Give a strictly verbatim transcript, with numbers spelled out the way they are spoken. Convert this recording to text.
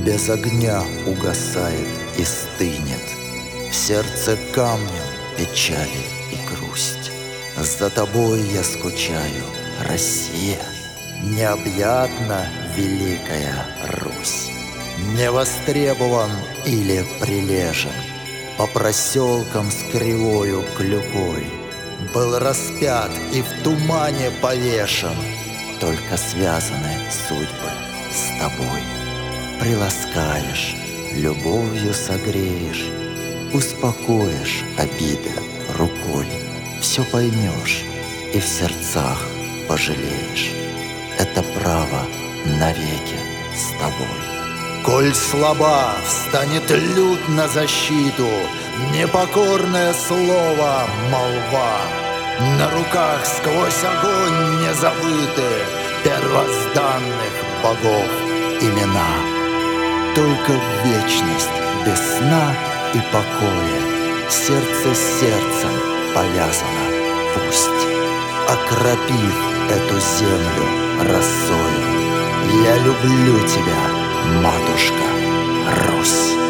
без огня угасает и стынет. В сердце камнем печали и грусть. За тобой я скучаю, Россия, необъятна великая Русь. Не востребован или прилежен, по проселкам с кривою клюкой был распят и в тумане повешен. Только связаны судьбы с тобой. Приласкаешь, любовью согреешь, успокоишь обиды рукой. Все поймешь и в сердцах пожалеешь. Это право навеки с тобой. Коль слаба, встанет люд на защиту, непокорное слово молва. На руках сквозь огонь не забыты первозданных богов имена. Только вечность без сна и покоя, сердце с сердцем повязано пусть. Окропив эту землю росою, я люблю тебя, матушка Русь.